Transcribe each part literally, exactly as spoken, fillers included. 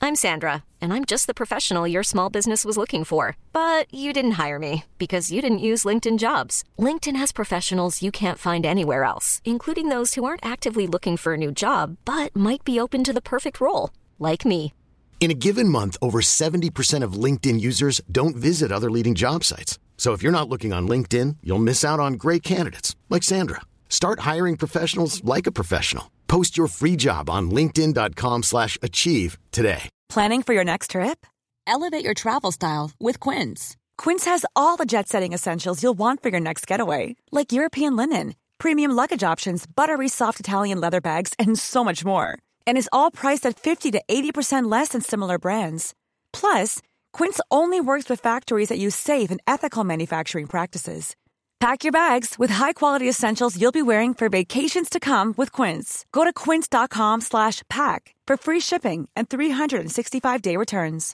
I'm Sandra, and I'm just the professional your small business was looking for. But you didn't hire me because you didn't use LinkedIn Jobs. LinkedIn has professionals you can't find anywhere else, including those who aren't actively looking for a new job, but might be open to the perfect role, like me. In a given month, over seventy percent of LinkedIn users don't visit other leading job sites. So if you're not looking on LinkedIn, you'll miss out on great candidates like Sandra. Start hiring professionals like a professional. Post your free job on linkedin dot com slash achieve today. Planning for your next trip? Elevate your travel style with Quince. Quince has all the jet-setting essentials you'll want for your next getaway, like European linen, premium luggage options, buttery soft Italian leather bags, and so much more. And is all priced at fifty to eighty percent less than similar brands. Plus, Quince only works with factories that use safe and ethical manufacturing practices. Pack your bags with high-quality essentials you'll be wearing for vacations to come with Quince. Go to quince.com slash pack for free shipping and three sixty-five day returns.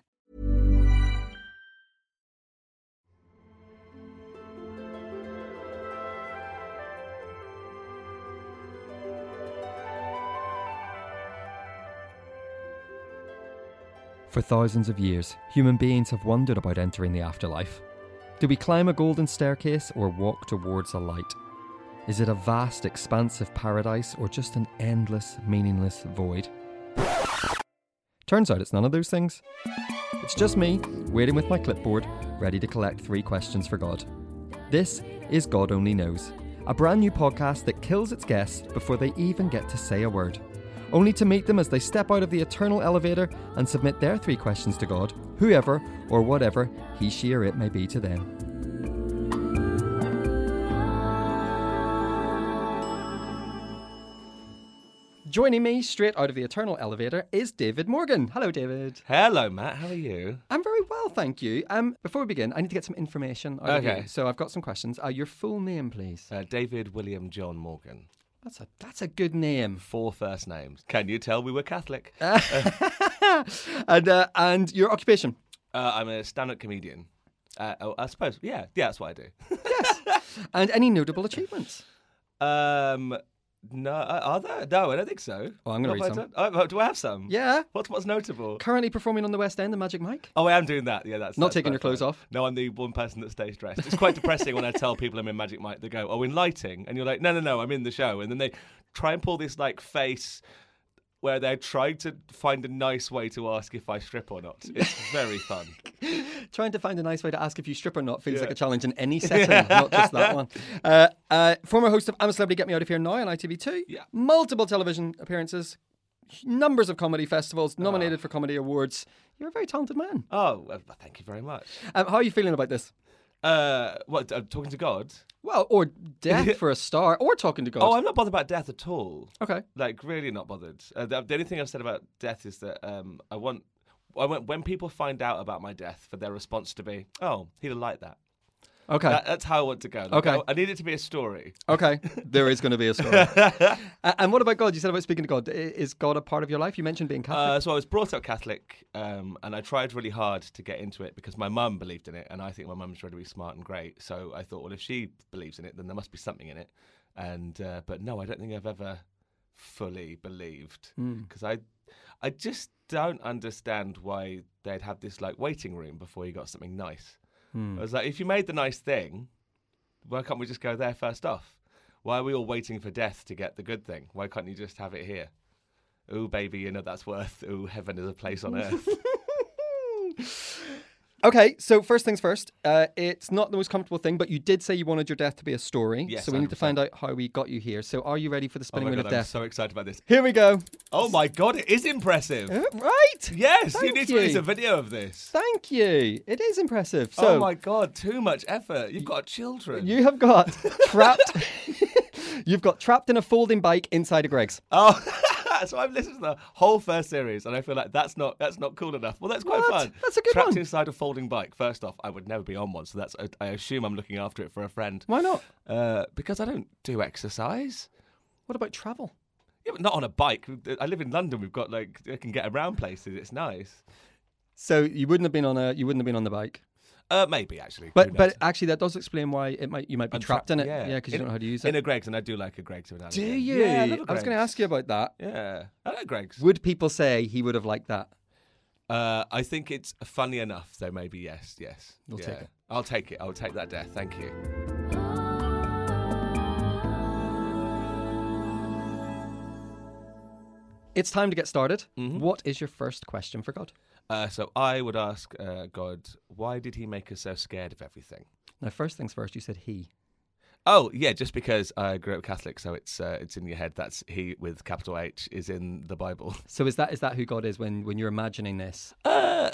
For thousands of years, human beings have wondered about entering the afterlife. Do we climb a golden staircase or walk towards a light? Is it a vast, expansive paradise or just an endless, meaningless void? Turns out it's none of those things. It's just me, waiting with my clipboard, ready to collect three questions for God. This is God Only Knows, a brand new podcast that kills its guests before they even get to say a word, only to meet them as they step out of the eternal elevator and submit their three questions to God, whoever or whatever he, she or it may be to them. Joining me straight out of the eternal elevator is David Morgan. Hello, David. Hello, Matt. How are you? I'm very well, thank you. Um, before we begin, I need to get some information out Okay. of you. So I've got some questions. Uh, your full name, please. Uh, David William John Morgan. That's a that's a good name. Four first names. Can you tell we were Catholic? and uh, and your occupation? Uh, I'm a stand-up comedian. Uh, oh, I suppose, yeah, yeah, that's what I do. Yes. And any notable achievements? um, no, uh, are there? No, I don't think so. Well, I'm going to What read have some. I done? Oh, do I have some? Yeah. What's what's notable? Currently performing on the West End, the Magic Mike. Oh, I am doing that. Yeah, that's Not that's taking your perfect. clothes off. No, I'm the one person that stays dressed. It's quite depressing when I tell people I'm in Magic Mike. They go, "Oh, in lighting," and you're like, "No, no, no, I'm in the show." And then they try and pull this like face where they're trying to find a nice way to ask if I strip or not. It's very fun. Trying to find a nice way to ask if you strip or not feels Yeah. like a challenge in any setting, not just that one. Uh, uh, former host of I'm a Celebrity, Get Me Out of Here Now on I T V two. Yeah. Multiple television appearances, numbers of comedy festivals, nominated for comedy awards. You're a very talented man. Oh, well, thank you very much. Um, how are you feeling about this? Uh, what, uh, talking to God? Well, or death for a star, or talking to God. Oh, I'm not bothered about death at all. Okay. Like, really not bothered. Uh, the, the only thing I've said about death is that um, I want, I want, when people find out about my death, for their response to be, oh, he'd have liked that. Okay. That, that's how I want to go. Like, Okay. I, I need it to be a story. Okay. There is going to be a story. uh, and what about God? You said about speaking to God. I- Is God a part of your life? You mentioned being Catholic. Uh, so I was brought up Catholic, um, and I tried really hard to get into it because my mum believed in it, and I think my mum's really smart and great. So I thought, well, if she believes in it, then there must be something in it. And uh, but no, I don't think I've ever fully believed because I, I just don't understand why they'd have this like waiting room before you got something nice. I was like, if you made the nice thing, why can't we just go there first off? Why are we all waiting for death to get the good thing? Why can't you just have it here? Ooh, baby, you know that's worth. Ooh, heaven is a place on earth. Okay, so first things first. Uh, it's not the most comfortable thing, but you did say you wanted your death to be a story. Yes, so we need to one hundred find out how we got you here. So are you ready for the Oh spinning my wheel God, of I'm death? so excited about this. Here we go. Oh my God, it is impressive. Uh, right. Yes, Thank you need to you. release a video of this. Thank you. It is impressive. So oh my God, too much effort. You've got children. you have got trapped. You've got trapped in a folding bike inside a Greg's. Oh, so I've listened to the whole first series, and I feel like that's not that's not cool enough. Well, that's quite What? fun. That's a good Trapped one. inside a folding bike. First off, I would never be on one, so that's I assume I'm looking after it for a friend. Why not? Uh, because I don't do exercise. What about travel? Yeah, but not on a bike. I live in London. We've got like I can get around places. It's nice. So you wouldn't have been on a you wouldn't have been on the bike. Uh, maybe actually. Who But knows? but actually that does explain why it might you might be I'm trapped in it. Yeah, Yeah, because you In- don't know how to use In it. a Greggs, and I do like a Greggs every now and Do again. you? Yeah, I, love a I was going to Greggs. ask you about that. Yeah, I like Greggs. Would people say he would have liked that? Uh, I think it's funny enough, so maybe yes, yes. We'll yeah. take it. I'll take it. I'll take that death. Thank you. It's time to get started. Mm-hmm. What is your first question for God? Uh, so I would ask uh, God, why did he make us so scared of everything? Now, first things first, you said he. Oh, yeah, just because I grew up Catholic, so it's uh, it's in your head. That's he with capital H is in the Bible. So is that is that who God is when, when you're imagining this? Uh,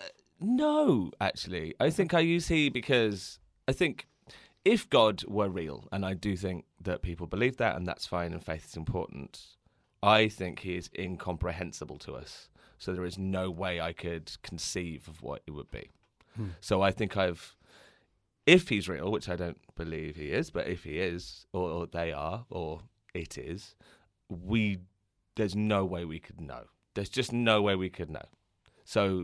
no, actually. I think I use he because I think if God were real, and I do think that people believe that, and that's fine, and faith is important, I think he is incomprehensible to us. So there is no way I could conceive of what it would be. Hmm. So I think I've, if he's real, which I don't believe he is, but if he is, or, or they are, or it is, we, there's no way we could know. There's just no way we could know. So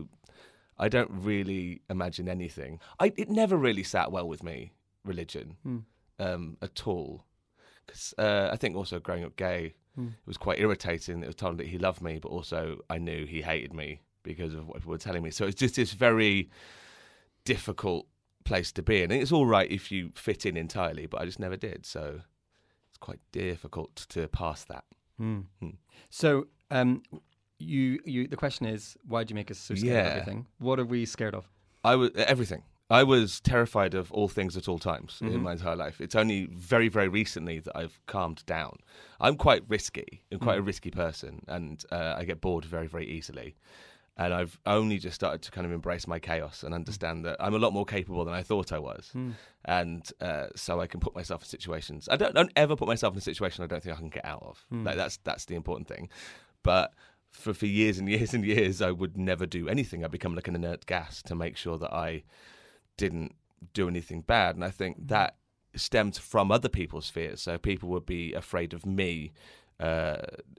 I don't really imagine anything. I, it never really sat well with me, religion, hmm. um, at all. Because uh, I think also growing up gay, it was quite irritating. It was told that he loved me, but also I knew he hated me because of what people were telling me. So it's just this very difficult place to be in. And it's all right if you fit in entirely, but I just never did. So it's quite difficult to pass that. Mm. Mm. So um, you, you, the question is, why do you make us so scared yeah. of everything? What are we scared of? I was everything. I was terrified of all things at all times mm-hmm. in my entire life. It's only very, very recently that I've calmed down. I'm quite risky. I'm quite mm. a risky person, and uh, I get bored very, very easily. And I've only just started to kind of embrace my chaos and understand that I'm a lot more capable than I thought I was. Mm. And uh, so I can put myself in situations. I don't, don't ever put myself in a situation I don't think I can get out of. Mm. Like that's that's the important thing. But for, for years and years and years, I would never do anything. I'd become like an inert gas to make sure that I didn't do anything bad. And I think that stemmed from other people's fears. So people would be afraid of me, uh,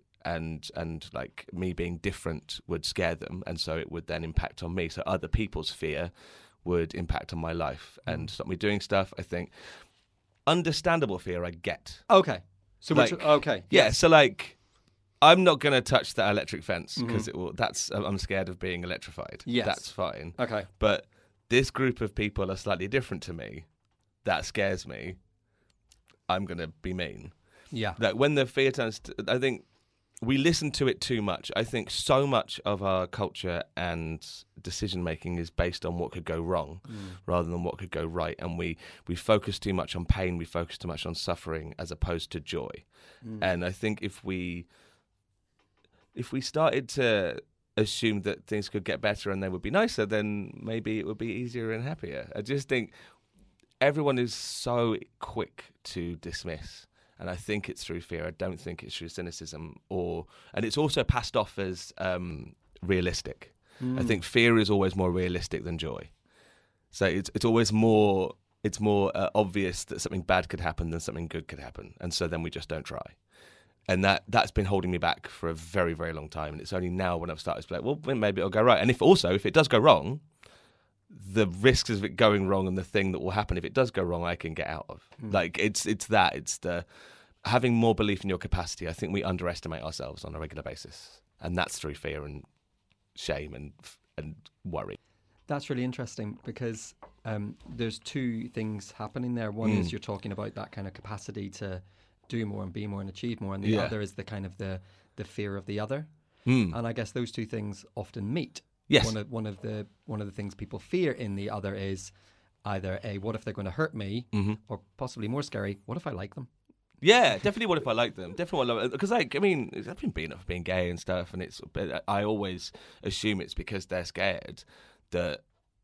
and and like me being different would scare them, and so it would then impact on me. So other people's fear would impact on my life and stop me doing stuff. I think understandable fear I get. Okay. So like, which, okay. Yeah, yes. so like I'm not going to touch that electric fence because mm-hmm. it will that's I'm scared of being electrified. Yes. That's fine. Okay. But this group of people are slightly different to me. That scares me. I'm going to be mean. Yeah. Like when the fear turns, to, I think we listen to it too much. I think so much of our culture and decision making is based on what could go wrong mm. rather than what could go right. And we, we focus too much on pain. We focus too much on suffering as opposed to joy. Mm. And I think if we, if we started to assume that things could get better and they would be nicer, then maybe it would be easier and happier. I just think everyone is so quick to dismiss, and I think it's through fear. I don't think it's through cynicism, or and it's also passed off as um, realistic. Mm. I think fear is always more realistic than joy. So it's it's always more it's more uh, obvious that something bad could happen than something good could happen, and so then we just don't try. And that, that's been holding me back for a very, very long time. And it's only now when I've started to be like, well, maybe it'll go right. And if also, if it does go wrong, the risks of it going wrong and the thing that will happen if it does go wrong, I can get out of. Mm. Like, it's it's that. It's the having more belief in your capacity. I think we underestimate ourselves on a regular basis. And that's through fear and shame and and worry. That's really interesting because um, there's two things happening there. One Mm. is you're talking about that kind of capacity to do more and be more and achieve more, and the Yeah. other is the kind of the the fear of the other. Mm. And I guess those two things often meet. Yes. One of one of the one of the things people fear in the other is either a what if they're going to hurt me, mm-hmm. or possibly more scary, what if I like them? Yeah, definitely. What if I like them? Definitely, what because like I mean, I've been beaten up for being gay and stuff, and it's. But I always assume it's because they're scared that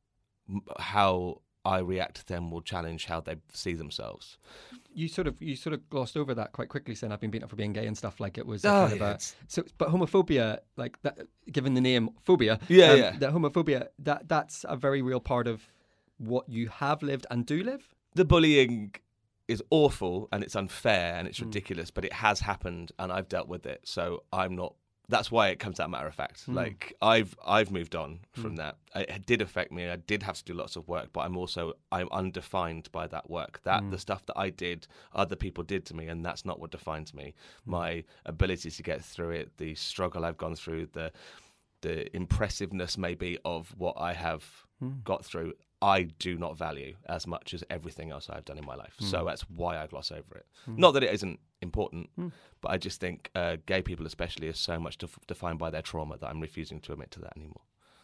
how I react to them will challenge how they see themselves. You sort of you sort of glossed over that quite quickly, saying I've been beaten up for being gay and stuff like it was a Oh, kind of yeah, a, it's- so. But homophobia, like that, given the name phobia, Yeah, um, yeah. that homophobia that that's a very real part of what you have lived and do live. The bullying is awful and it's unfair and it's Mm. ridiculous, but it has happened and I've dealt with it. So I'm not. That's why it comes out matter of fact. Mm. Like I've I've moved on from Mm. that. It did affect me. I did have to do lots of work, but I'm also I'm undefined by that work. That Mm. the stuff that I did, other people did to me, and that's not what defines me. My ability to get through it, the struggle I've gone through, the the impressiveness maybe of what I have Mm. got through, I do not value as much as everything else I've done in my life. Mm. So that's why I gloss over it. Mm. Not that it isn't important, Mm. but I just think uh, gay people especially are so much def- defined by their trauma that I'm refusing to admit to that anymore.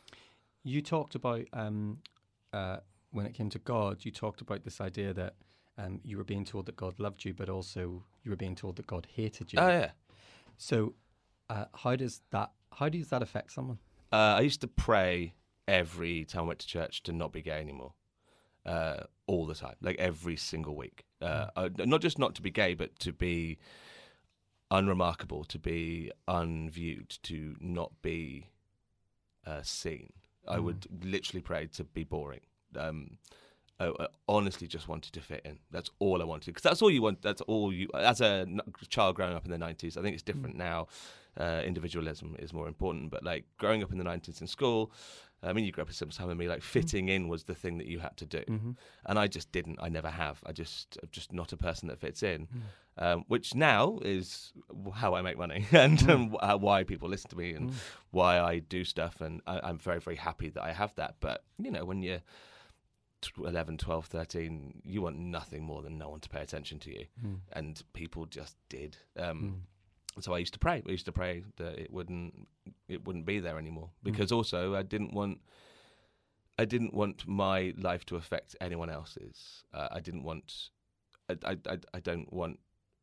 You talked about, um, uh, when it came to God, you talked about this idea that um, you were being told that God loved you, but also you were being told that God hated you. Oh, yeah. So uh, how does that how does that affect someone? Uh, I used to pray every time I went to church to not be gay anymore, uh, all the time, like every single week. Uh, uh, not just not to be gay, but to be unremarkable, to be unviewed, to not be uh, seen. I Mm. would literally pray to be boring. Um, I, I honestly just wanted to fit in. That's all I wanted, because that's all you want. That's all you. As a n- child growing up in the nineties, I think it's different now. Uh, individualism is more important, but like growing up in the nineties in school, I mean, you grew up at similar time with me. Like fitting in was the thing that you had to do, Mm-hmm. and I just didn't. I never have. I just, I'm just not a person that fits in. Mm. Um, which now is how I make money and um, uh, why people listen to me and Mm. why I do stuff, and I, I'm very, very happy that I have that. But you know, when you're eleven, twelve, thirteen, you want nothing more than no one to pay attention to you, Mm. and people just did. Um, Mm. So I used to pray. I used to pray that it wouldn't, it wouldn't be there anymore, because also I didn't want, I didn't want my life to affect anyone else's. Uh, I didn't want, I, I, I, I don't want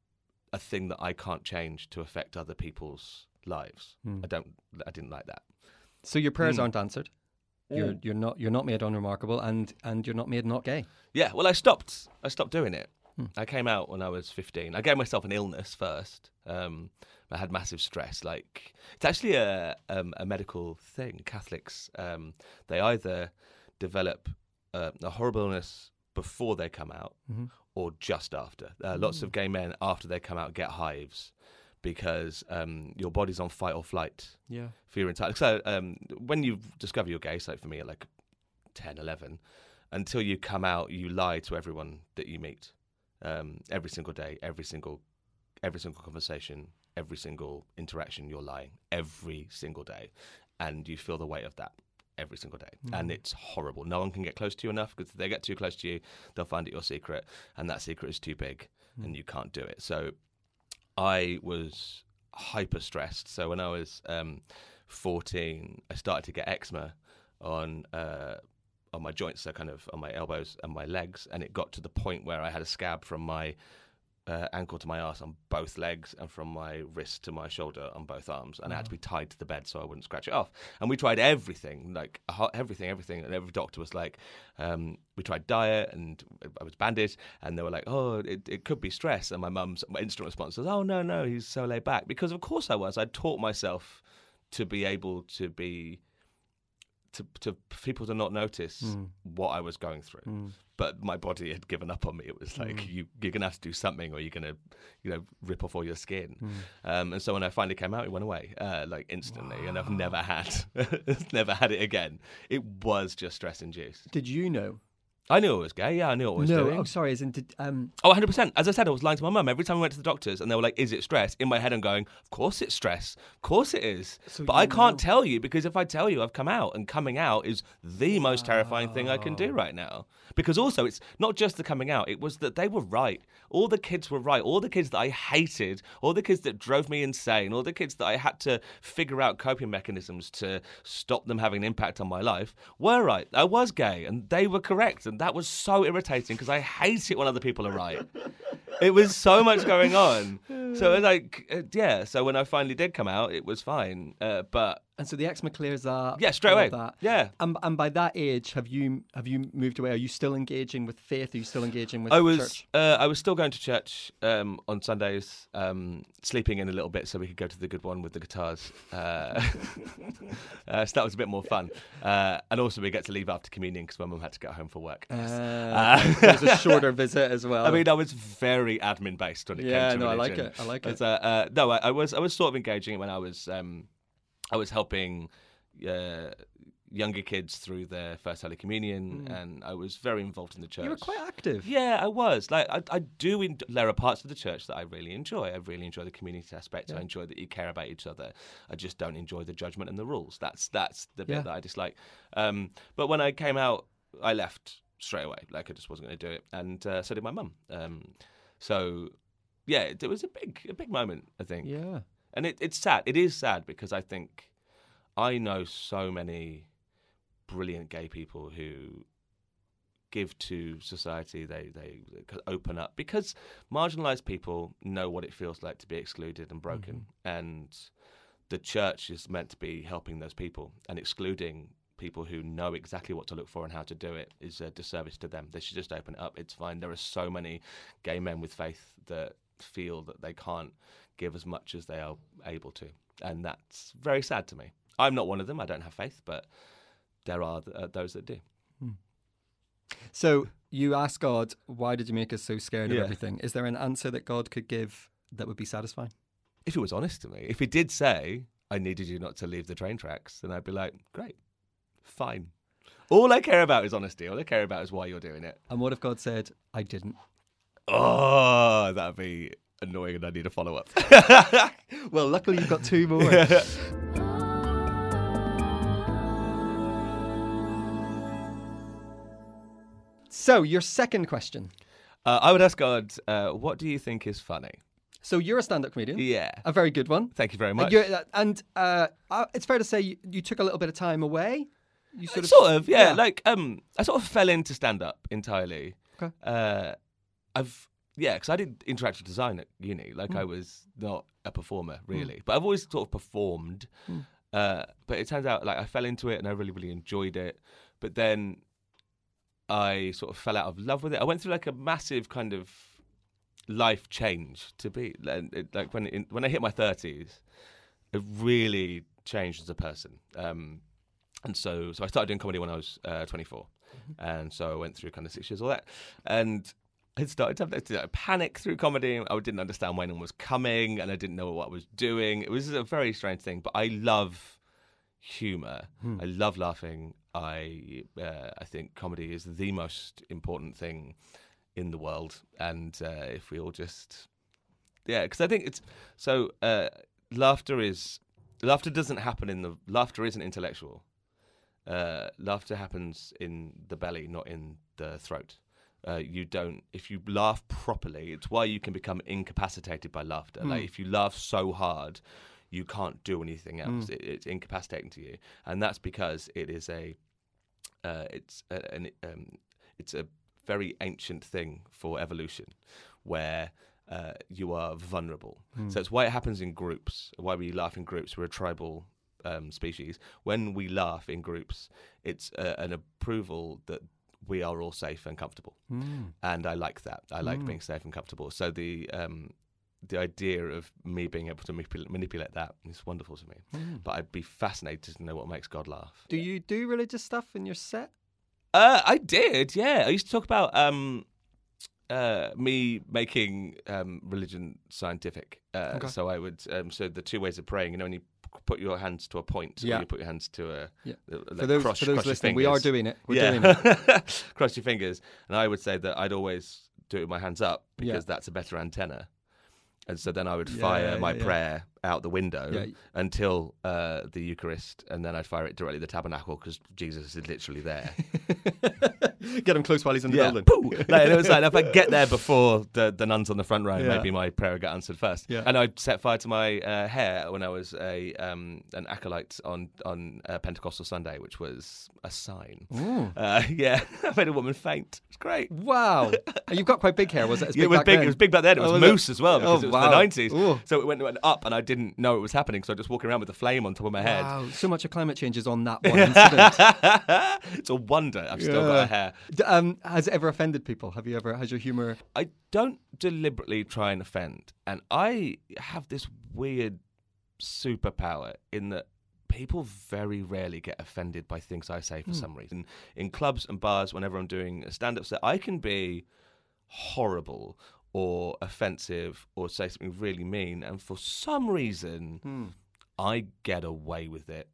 a thing that I can't change to affect other people's lives. Mm. I don't, I didn't like that. So your prayers Mm. aren't answered. You're you're not you're not made unremarkable, and and you're not made not gay. Yeah, well, I stopped. I stopped doing it. Hmm. I came out when I was fifteen. I gave myself an illness first. Um, I had massive stress. Like, it's actually a um, a medical thing. Catholics, um, they either develop uh, a horrible illness before they come out, Mm-hmm. or just after. Uh, Lots of gay men after they come out get hives, because um, your body's on fight or flight Yeah. for your entire. So um, when you discover you're gay, so for me at like ten, eleven, until you come out, you lie to everyone that you meet, um, every single day, every single, every single conversation, every single interaction. You're lying every single day, and you feel the weight of that every single day, Mm. and it's horrible. No one can get close to you enough, because if they get too close to you, they'll find it your secret, and that secret is too big, Mm. and you can't do it. So I was hyper stressed. So when I was um, fourteen, I started to get eczema on uh, on my joints, so kind of on my elbows and my legs, and it got to the point where I had a scab from my uh, ankle to my arse on both legs, and from my wrist to my shoulder on both arms, and I had to be tied to the bed so I wouldn't scratch it off. And we tried everything, like a ho- everything, everything, and every doctor was like, um, we tried diet, and I was bandaged, and they were like, oh, it, it could be stress. And my mum's instant response was, oh, no, no, he's so laid back. Because of course I was. I'd taught myself to be able to be, to, to people to not notice Mm. what I was going through. Mm. But my body had given up on me. It was like, Mm. you, you're going to have to do something, or you're going to, you know, rip off all your skin. Mm. Um, and so when I finally came out, it went away, uh, like instantly. And I've never had, never had it again. It was just stress induced. Did you know? I knew I was gay. Yeah, I knew what I was no. doing. Oh, sorry. As in, did, um. Oh, one hundred percent. As I said, I was lying to my mum. Every time we went to the doctors and they were like, is it stress? In my head, I'm going, of course it's stress. Of course it is. So but you I can't know. tell you, because if I tell you I've come out, and coming out is the most terrifying thing I can do right now. Because also, it's not just the coming out. It was that they were right. All the kids were right. All the kids that I hated, all the kids that drove me insane, all the kids that I had to figure out coping mechanisms to stop them having an impact on my life were right. I was gay, and they were correct. And that was so irritating, because I hate it when other people are right. It was so much going on. So it was like, uh, yeah. So when I finally did come out, it was fine. Uh, but And so the eczema clears up. yeah, straight all away. of That. Yeah. And and by that age, have you have you moved away? Are you still engaging with faith? Are you still engaging with I was church? uh, I was still going to church um, on Sundays, um, sleeping in a little bit so we could go to the good one with the guitars. Uh, uh, so that was a bit more fun. Uh, and also we get to leave after communion because my mum had to get home from work. Uh, Uh, it was a shorter visit as well. I mean, I was very admin based when it Yeah, came to no, I like religion. it. I like But, it. Uh, uh, no, I, I was I was sort of engaging when I was um, I was helping. Uh, younger kids through their first Holy Communion, mm. and I was very involved in the church. You were quite active. Yeah, I was. Like, I, I do. En- there are parts of the church that I really enjoy. I really enjoy the community aspect. Yeah. I enjoy that you care about each other. I just don't enjoy the judgment and the rules. That's that's the bit yeah. that I dislike. Um, but when I came out, I left straight away. Like, I just wasn't going to do it, and uh, so did my mum. Um, so, yeah, it, it was a big, a big moment, I think. Yeah, and it, it's sad. It is sad because I think I know so many brilliant gay people who give to society. They they open up because marginalised people know what it feels like to be excluded and broken, mm-hmm. and the church is meant to be helping those people, and excluding people who know exactly what to look for and how to do it is a disservice to them. They should just open it up. It's fine. There are so many gay men with faith that feel that they can't give as much as they are able to, and that's very sad to me. I'm not one of them. I don't have faith, but there are uh, those that do. Hmm. So you ask God, why did you make us so scared yeah. of everything? Is there an answer that God could give that would be satisfying? If he was honest to me, if he did say, I needed you not to leave the train tracks, then I'd be like, great, fine. All I care about is honesty. All I care about is why you're doing it. And what if God said, I didn't? Oh, that'd be annoying and I need a follow-up. Well, luckily you've got two more. So, your second question. Uh, I would ask God, uh, what do you think is funny? So, you're a stand-up comedian. Yeah. A very good one. Thank you very much. And, uh, and uh, uh, it's fair to say you, you took a little bit of time away. You sort of, sort of, yeah. yeah. Like, um, I sort of fell into stand-up entirely. Okay. Uh, I've, yeah, because I did interactive design at uni. Like, mm. I was not a performer, really. Mm. But I've always sort of performed. Mm. Uh, but it turns out, like, I fell into it and I really, really enjoyed it. But then I sort of fell out of love with it. I went through like a massive kind of life change to be it, like when it, when I hit my thirties, it really changed as a person. Um, and so so I started doing comedy when I was uh, twenty-four, mm-hmm. and so I went through kind of six years all that, and I started to have a panic through comedy. I didn't understand when it was coming, and I didn't know what I was doing. It was a very strange thing, but I love humor. Hmm. I love laughing. I uh, I think comedy is the most important thing in the world, and uh, if we all just yeah, because I think it's so uh, laughter is laughter doesn't happen in the laughter isn't intellectual. Uh, laughter happens in the belly, not in the throat. Uh, you don't if you laugh properly. It's why you can become incapacitated by laughter. Hmm. Like if you laugh so hard, you can't do anything else. Mm. It, it's incapacitating to you, and that's because it is a, uh, it's a, an, um, it's a very ancient thing for evolution, where uh, you are vulnerable. Mm. So it's why it happens in groups. Why we laugh in groups. We're a tribal um, species. When we laugh in groups, it's uh, an approval that we are all safe and comfortable, mm. and I like that. I like mm. being safe and comfortable. So the um, the idea of me being able to manipul- manipulate that is wonderful to me. Mm. But I'd be fascinated to know what makes God laugh. Do you do religious stuff in your set? Uh, I did, yeah. I used to talk about um, uh, me making um, religion scientific. Uh, okay. So I would, um, so the two ways of praying, you know, when you put your hands to a point, yeah. or you put your hands to a, yeah. like for those, cross, for those cross listening, we are doing it. We're yeah. doing it. Cross your fingers. And I would say that I'd always do it with my hands up because yeah. that's a better antenna. And so then I would fire yeah, yeah, my yeah. prayer out the window yeah. until uh, the Eucharist, and then I'd fire it directly at the tabernacle because Jesus is literally there. Get him close while he's in the yeah. building. like, it was like if I get there before the, the nuns on the front row, yeah. maybe my prayer would get answered first. Yeah. And I'd set fire to my uh, hair when I was a um, an acolyte on on uh, Pentecostal Sunday, which was a sign. Uh, yeah, I made a woman faint. It was great. Wow. You've got quite big hair. Was it? As big yeah, it was back big. Then? It was big back then. It was oh, was moose it? as well because oh, it was wow. the nineties. Ooh. So it went, went up, and I didn't know it was happening. So I was just walking around with a flame on top of my head. Wow, so much of climate change is on that one incident. It's a wonder I've yeah. still got a hair. D- um, has it ever offended people? Have you ever, has your humour... I don't deliberately try and offend. And I have this weird superpower in that people very rarely get offended by things I say for mm. some reason. In clubs and bars, whenever I'm doing a stand-up set, I can be horrible or offensive or say something really mean, and for some reason... Mm. I get away with it.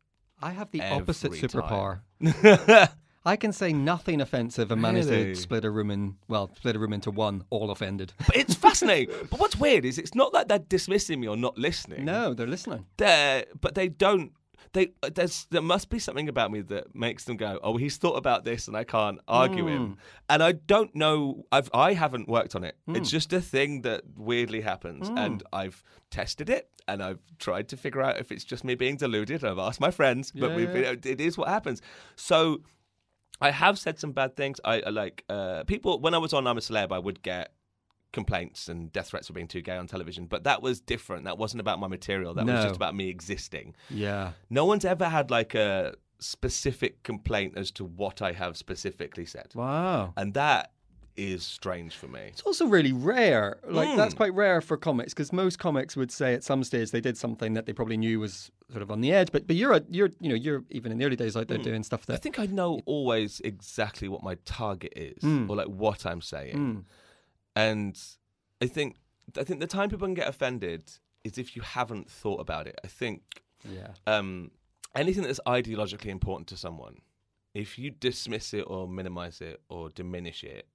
I have the every opposite superpower. time. I can say nothing offensive and manage Really? to split a room in, well, split a room into one, all offended. But it's fascinating. But what's weird is it's not like they're dismissing me or not listening. No, they're listening. They're, but they don't. They there's there must be something about me that makes them go, oh, he's thought about this and I can't argue Mm. him. And I don't know. I've I haven't worked on it. Mm. It's just a thing that weirdly happens, Mm. and I've tested it and I've tried to figure out if it's just me being deluded. I've asked my friends, but Yeah, we've yeah. it is what happens. So I have said some bad things. I, I like uh, people when I was on I'm a Celeb, I would get complaints and death threats for being too gay on television, but that was different. That wasn't about my material. That was No. just about me existing. Yeah. No one's ever had like a specific complaint as to what I have specifically said. Wow. And that is strange for me. It's also really rare. Like, Mm. that's quite rare for comics, because most comics would say at some stage they did something that they probably knew was sort of on the edge. But but you're, a, you're you know, you're even in the early days out there Mm. doing stuff I that... think I know always exactly what my target is Mm. or like what I'm saying. Mm. And I think I think the time people can get offended is if you haven't thought about it. I think Yeah. um, anything that's ideologically important to someone, if you dismiss it or minimize it or diminish it,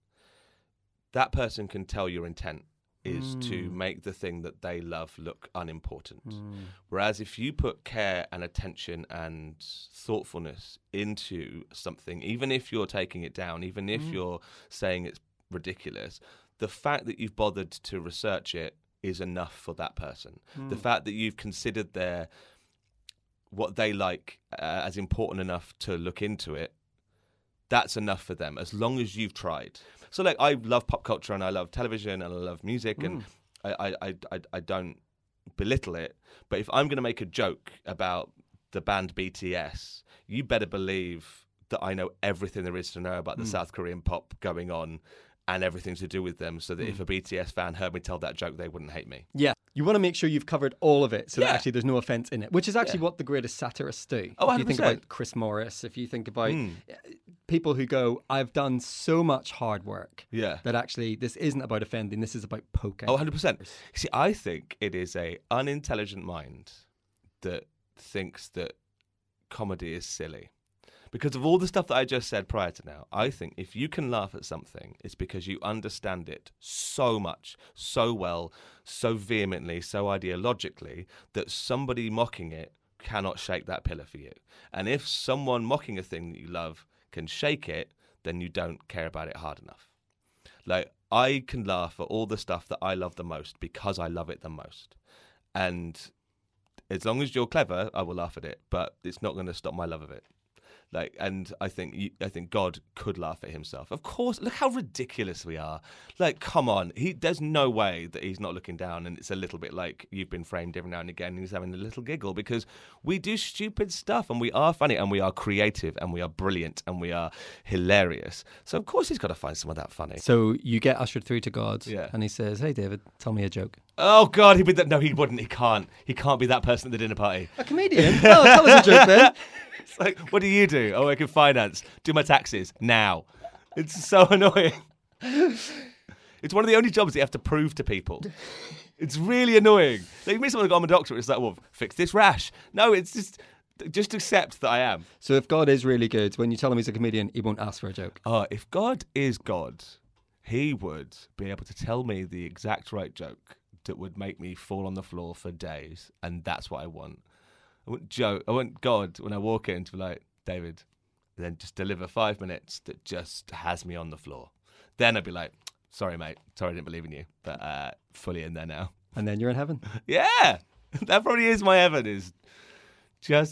that person can tell your intent is to Mm. make the thing that they love look unimportant. Mm. Whereas if you put care and attention and thoughtfulness into something, even if you're taking it down, even if Mm. you're saying it's ridiculous, the fact that you've bothered to research it is enough for that person. The Mm. fact that you've considered their what they like uh, as important enough to look into it, that's enough for them, as long as you've tried. So, like, I love pop culture and I love television and I love music, and I, I, I, I, I don't belittle it. But if I'm going to make a joke about the band B T S, you better believe that I know everything there is to know about the Mm. South Korean pop going on and everything to do with them, so that if a B T S fan heard me tell that joke, they wouldn't hate me. Yeah. You want to make sure you've covered all of it so Yeah. that actually there's no offence in it, which is actually Yeah. what the greatest satirists do. Oh, if you think one hundred percent. about Chris Morris, if you think about Mm. people who go, I've done so much hard work Yeah. that actually this isn't about offending, this is about poking. Oh, one hundred percent. See, I think it is a unintelligent mind that thinks that comedy is silly. Because of all the stuff that I just said prior to now, I think if you can laugh at something, it's because you understand it so much, so well, so vehemently, so ideologically, that somebody mocking it cannot shake that pillar for you. And if someone mocking a thing that you love can shake it, then you don't care about it hard enough. Like, I can laugh at all the stuff that I love the most because I love it the most. And as long as you're clever, I will laugh at it, but it's not going to stop my love of it. Like, and I think you, I think God could laugh at himself. Of course, look how ridiculous we are. Like, come on, he there's no way that he's not looking down, and it's a little bit like You've Been Framed every now and again, and he's having a little giggle because we do stupid stuff, and we are funny, and we are creative, and we are brilliant, and we are hilarious. So of course he's got to find some of that funny. So you get ushered through to God, Yeah. and he says, hey, David, tell me a joke. Oh God, he'd be that. No, he wouldn't. He can't. He can't be that person at the dinner party. A comedian? Oh, tell us a joke then. It's like, what do you do? Oh, I can finance. Do my taxes now. It's so annoying. It's one of the only jobs that you have to prove to people. It's really annoying. Like, you meet someone who got I'm a doctor, it's like, well, fix this rash. No, it's just, just accept that I am. So if God is really good, when you tell him he's a comedian, he won't ask for a joke. Oh, if God is God, he would be able to tell me the exact right joke that would make me fall on the floor for days, and that's what I want. I want joke. I want God when I walk in to be like, David, and then just deliver five minutes that just has me on the floor. Then I'd be like, sorry, mate. Sorry I didn't believe in you, but uh, fully in there now. And then you're in heaven. Yeah, that probably is my heaven, is just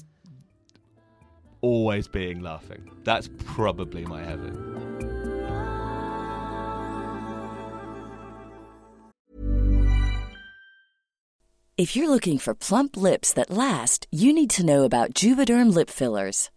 always being laughing. That's probably my heaven. If you're looking for plump lips that last, you need to know about Juvederm lip fillers.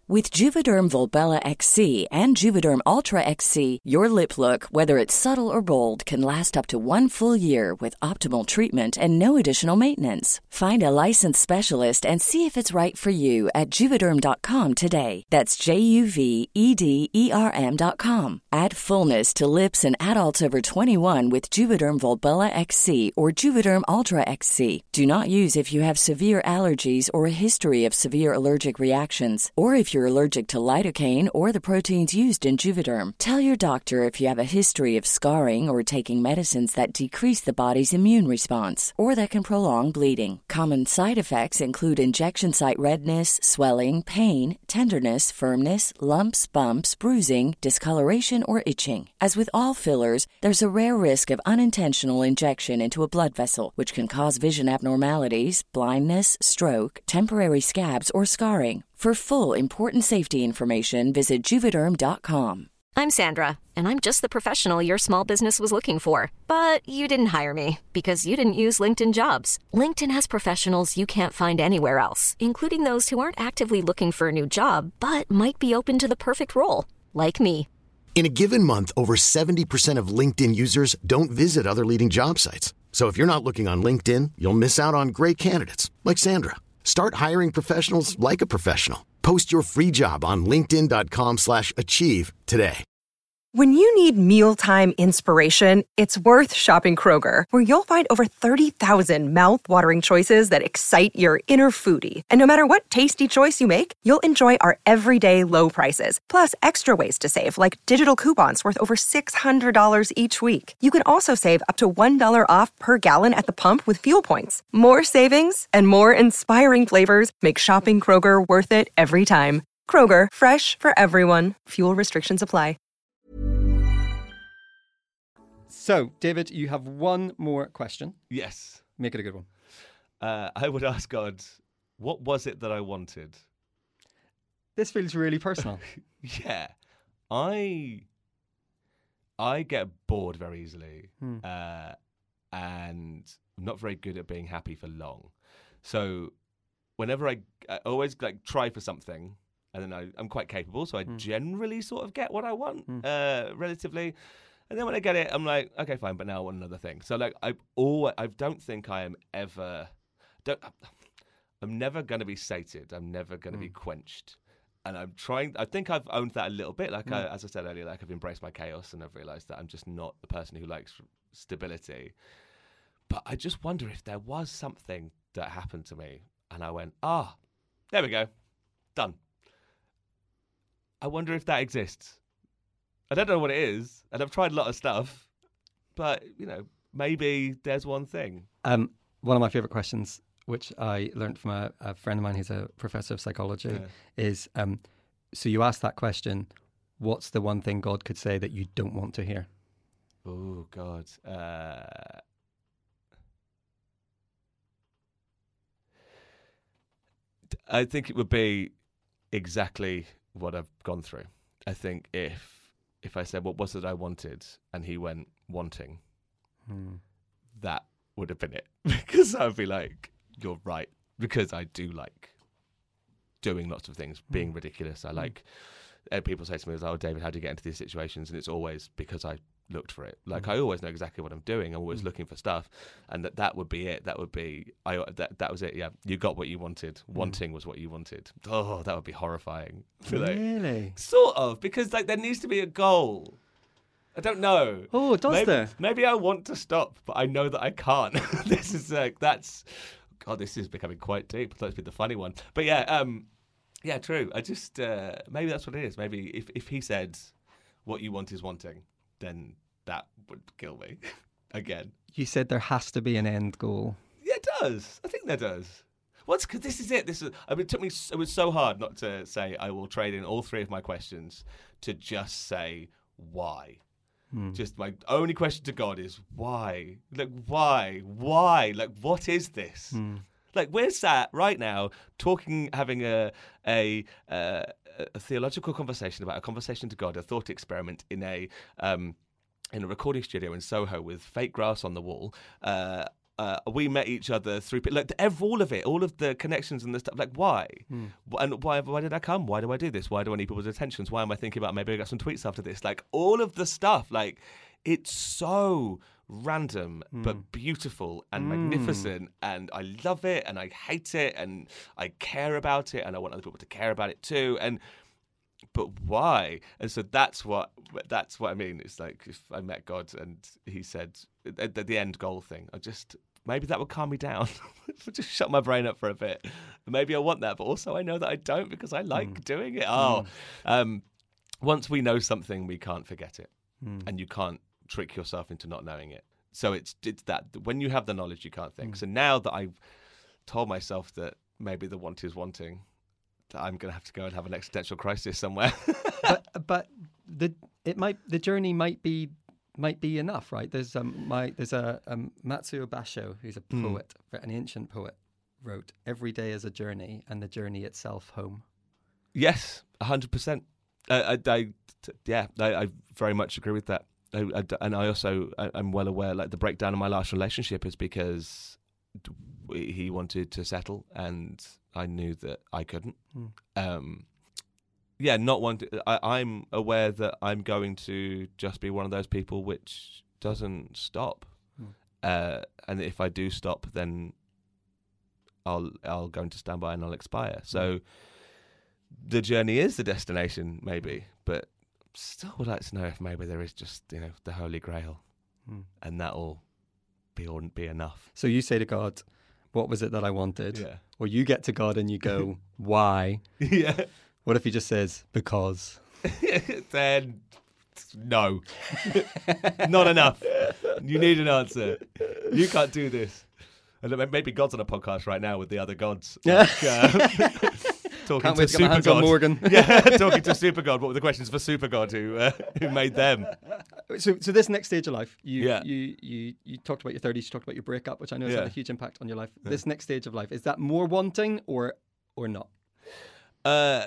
With Juvederm Volbella X C and Juvederm Ultra X C, your lip look, whether it's subtle or bold, can last up to one full year with optimal treatment and no additional maintenance. Find a licensed specialist and see if it's right for you at Juvederm dot com today. That's J U V E D E R M dot com. Add fullness to lips in adults over twenty-one with Juvederm Volbella X C or Juvederm Ultra X C. Do not use if you have severe allergies or a history of severe allergic reactions, or if you're allergic to lidocaine or the proteins used in Juvederm. Tell your doctor if you have a history of scarring or taking medicines that decrease the body's immune response or that can prolong bleeding. Common side effects include injection site redness, swelling, pain, tenderness, firmness, lumps, bumps, bruising, discoloration, or itching. As with all fillers, there's a rare risk of unintentional injection into a blood vessel, which can cause vision abnormalities, blindness, stroke, temporary scabs, or scarring. For full, important safety information, visit Juvederm dot com. I'm Sandra, and I'm just the professional your small business was looking for. But you didn't hire me because you didn't use LinkedIn Jobs. LinkedIn has professionals you can't find anywhere else, including those who aren't actively looking for a new job, but might be open to the perfect role, like me. In a given month, over seventy percent of LinkedIn users don't visit other leading job sites. So if you're not looking on LinkedIn, you'll miss out on great candidates like Sandra. Start hiring professionals like a professional. Post your free job on linkedin dot com slash achieve today. When you need mealtime inspiration, it's worth shopping Kroger, where you'll find over thirty thousand mouth-watering choices that excite your inner foodie. And no matter what tasty choice you make, you'll enjoy our everyday low prices, plus extra ways to save, like digital coupons worth over six hundred dollars each week. You can also save up to one dollar off per gallon at the pump with fuel points. More savings and more inspiring flavors make shopping Kroger worth it every time. Kroger, fresh for everyone. Fuel restrictions apply. So, David, you have one more question. Yes. Make it a good one. Uh, I would ask God, what was it that I wanted? This feels really personal. Yeah. I I get bored very easily. Hmm. Uh, and I'm not very good at being happy for long. So whenever I, I always like try for something, and then I, I'm quite capable, so I Hmm. generally sort of get what I want, Hmm. uh, relatively. And then when I get it, I'm like, okay, fine, but now I want another thing. So like, I always, I don't think I am ever, don't, I'm never going to be sated. I'm never going to Mm. be quenched. And I'm trying, I think I've owned that a little bit. Like, Mm. I, as I said earlier, like I've embraced my chaos and I've realized that I'm just not the person who likes stability. But I just wonder if there was something that happened to me and I went, ah, there we go, done. I wonder if that exists. I don't know what it is, and I've tried a lot of stuff, but, you know, maybe there's one thing. Um, one of my favourite questions, which I learned from a, a friend of mine who's a professor of psychology, Yeah. is, um, so you ask that question, what's the one thing God could say that you don't want to hear? Oh, God. Uh... I think it would be exactly what I've gone through. I think if if I said, what was it I wanted? And he went, wanting, Hmm. that would have been it. Because I'd be like, you're right. Because I do like doing lots of things, being ridiculous. I like, uh, people say to me, oh, David, how do you get into these situations? And it's always because I looked for it. Like, I always know exactly what I'm doing. I'm always looking for stuff. And that, that would be it. That would be, I. that, that was it, yeah. You got what you wanted. Wanting was what you wanted. Oh, that would be horrifying. I feel like- Really? Sort of, because like there needs to be a goal. I don't know. Oh, does maybe, there? Maybe I want to stop, but I know that I can't. This is like that's. God, this is becoming quite deep. Let's be the funny one. But yeah, um, yeah, true. I just uh, maybe that's what it is. Maybe if if he said, "What you want is wanting," then that would kill me again. You said there has to be an end goal. Yeah, it does. I think there does. What's because this is it. This is. I mean, it took me. It was so hard not to say I will trade in all three of my questions to just say why. Hmm. Just my only question to God is why? Like why? Why? Like what is this? Hmm. Like we're sat right now talking, having a a, uh, a theological conversation about a conversation to God, a thought experiment in a um, in a recording studio in Soho with fake grass on the wall. Uh, uh, we met each other through like every, all of it, all of the connections and the stuff. Like, why? Mm. And why? Why did I come? Why do I do this? Why do I need people's attentions? Why am I thinking about maybe I got some tweets after this? Like all of the stuff. Like it's so random mm. but beautiful and mm. magnificent, and I love it and I hate it and I care about it and I want other people to care about it too. And but why? And so that's what that's what I mean. It's like if I met God and he said the, the end goal thing, I just maybe that would calm me down. Just shut my brain up for a bit. Maybe I want that, but also I know that I don't because I like mm. doing it. Oh, mm. um, once we know something, we can't forget it, mm. and you can't trick yourself into not knowing it. So it's it's that when you have the knowledge, you can't think. Mm. So now that I've told myself that maybe the want is wanting, I'm going to have to go and have an existential crisis somewhere. but but the it might the journey might be might be enough, right? There's um my there's a um, Matsuo Basho, who's a poet, mm. an ancient poet, wrote "Every day is a journey, and the journey itself home." Yes, a hundred percent. I, I yeah, I, I very much agree with that. I, I, and I also I, I'm well aware, like the breakdown of my last relationship is because he wanted to settle and I knew that I couldn't. Mm. Um, yeah, not one. To, I, I'm aware that I'm going to just be one of those people which doesn't stop. Mm. Uh, and if I do stop, then I'll I'll go into standby and I'll expire. So mm. the journey is the destination, maybe, but still would like to know if maybe there is just, you know, the Holy Grail, mm. and that'll be be enough. So you say to God, what was it that I wanted? Yeah. Or you get to God and you go, why? Yeah. What if he just says, because? Then, no. Not enough. You need an answer. You can't do this. And maybe God's on a podcast right now with the other gods. Like, uh, talking Can't to wait to get my hands Super on God. Morgan. Yeah, talking to Super God. What were the questions for Super God who uh, who made them? So, so this next stage of life, you, Yeah. you, you, you talked about your thirties. You talked about your breakup, which I know has Yeah. had a huge impact on your life. This next stage of life, is that more wanting or or not? Uh,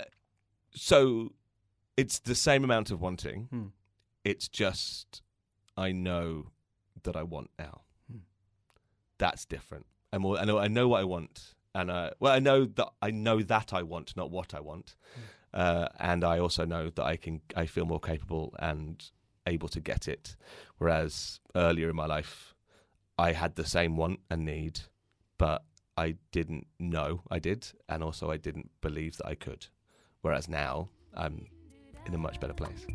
so it's the same amount of wanting. Hmm. It's just I know that I want now. Hmm. That's different. I'm more, I know I know what I want, and uh, well, I know that I know that I want, not what I want, hmm. uh, and I also know that I can. I feel more capable and able to get it. Whereas earlier in my life, I had the same want and need, but I didn't know I did, and also I didn't believe that I could. Whereas now, I'm in a much better place.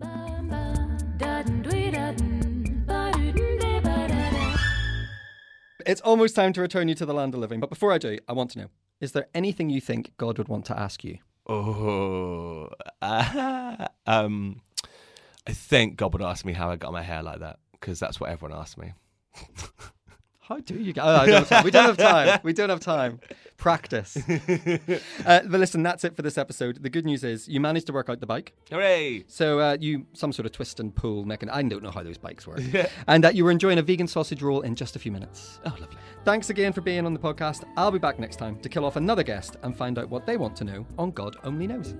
It's almost time to return you to the land of living. But before I do, I want to know, is there anything you think God would want to ask you? Oh, uh, um, I think God would ask me how I got my hair like that, because that's what everyone asks me. How do you get? Oh, I don't have time. We don't have time. We don't have time. Practice. uh, but listen, that's it for this episode. The good news is you managed to work out the bike. Hooray! So uh, you some sort of twist and pull mechanism. I don't know how those bikes work. Yeah. And that you were enjoying a vegan sausage roll in just a few minutes. Oh, lovely. Thanks again for being on the podcast. I'll be back next time to kill off another guest and find out what they want to know on God Only Knows.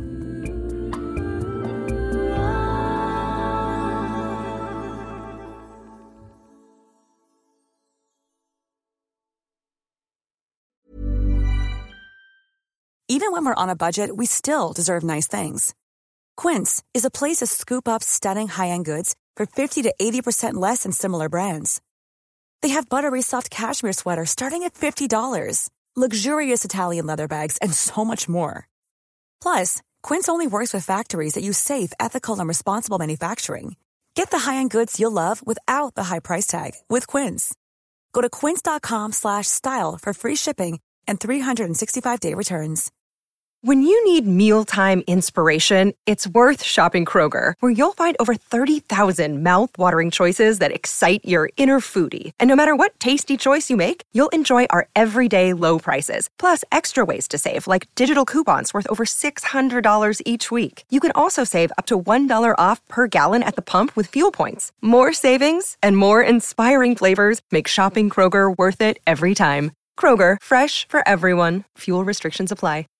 Even when we're on a budget, we still deserve nice things. Quince is a place to scoop up stunning high-end goods for fifty to eighty percent less than similar brands. They have buttery soft cashmere sweaters starting at fifty dollars, luxurious Italian leather bags, and so much more. Plus, Quince only works with factories that use safe, ethical, and responsible manufacturing. Get the high-end goods you'll love without the high price tag with Quince. Go to quince.com slash style for free shipping and three sixty-five day returns. When you need mealtime inspiration, it's worth shopping Kroger, where you'll find over thirty thousand mouth-watering choices that excite your inner foodie. And no matter what tasty choice you make, you'll enjoy our everyday low prices, plus extra ways to save, like digital coupons worth over six hundred dollars each week. You can also save up to one dollar off per gallon at the pump with fuel points. More savings and more inspiring flavors make shopping Kroger worth it every time. Kroger, fresh for everyone. Fuel restrictions apply.